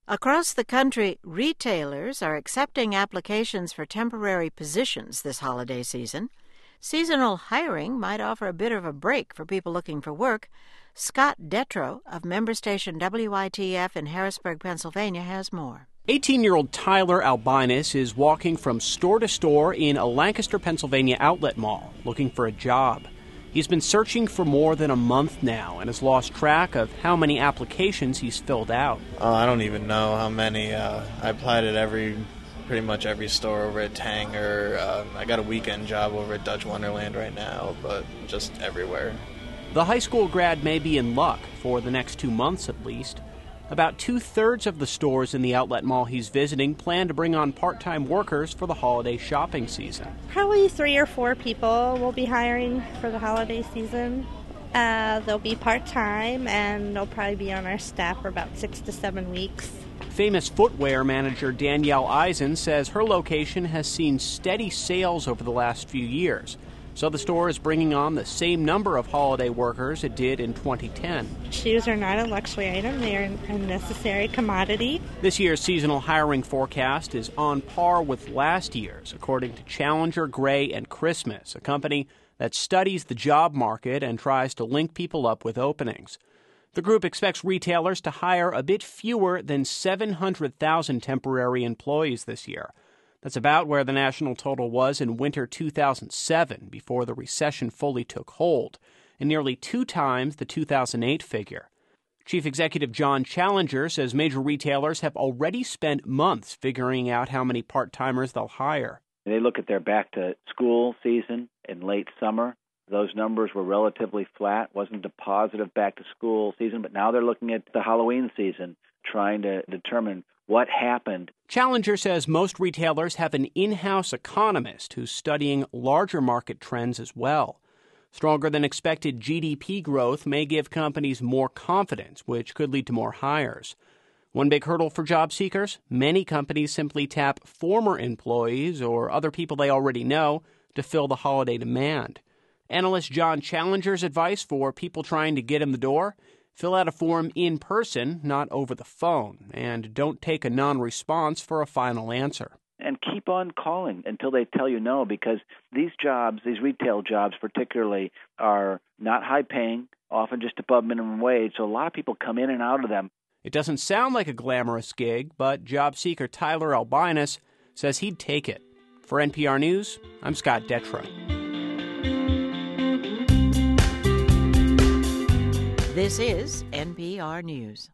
Across the country, retailers are accepting applications for temporary positions this holiday season. Seasonal hiring might offer a bit of a break for people looking for work. Scott Detrow of member station WITF in Harrisburg, Pennsylvania, has more. 18-year-old Tyler Albinus is walking from store to store in a Lancaster, Pennsylvania outlet mall looking for a job. He's been searching for more than a month now and has lost track of how many applications he's filled out. I don't even know how many. I applied at pretty much every store over at Tanger. I got a weekend job over at Dutch Wonderland right now, but just everywhere. The high school grad may be in luck for the next 2 months at least. About 2/3 of the stores in the outlet mall he's visiting plan to bring on part-time workers for the holiday shopping season. Probably 3 or 4 people will be hiring for the holiday season. They'll be part-time, and they'll probably be on our staff for about 6 to 7 weeks. Famous footwear manager Danielle Eisen says her location has seen steady sales over the last few years. So the store is bringing on the same number of holiday workers it did in 2010. Shoes are not a luxury item. They are a necessary commodity. This year's seasonal hiring forecast is on par with last year's, according to Challenger, Gray, and Christmas, a company that studies the job market and tries to link people up with openings. The group expects retailers to hire a bit fewer than 700,000 temporary employees this year. That's about where the national total was in winter 2007, before the recession fully took hold, and nearly 2 times the 2008 figure. Chief Executive John Challenger says major retailers have already spent months figuring out how many part-timers they'll hire. They look at their back-to-school season in late summer. Those numbers were relatively flat. Wasn't a positive back-to-school season, but now they're looking at the Halloween season, trying to determine what happened. Challenger says most retailers have an in-house economist who's studying larger market trends as well. Stronger than expected GDP growth may give companies more confidence, which could lead to more hires. One big hurdle for job seekers: many companies simply tap former employees or other people they already know to fill the holiday demand. Analyst John Challenger's advice for people trying to get in the door: fill out a form in person, not over the phone, and don't take a non-response for a final answer. And keep on calling until they tell you no, because these jobs, these retail jobs particularly, are not high-paying, often just above minimum wage, so a lot of people come in and out of them. It doesn't sound like a glamorous gig, but job seeker Tyler Albinus says he'd take it. For NPR News, I'm Scott Detrow. This is NPR News.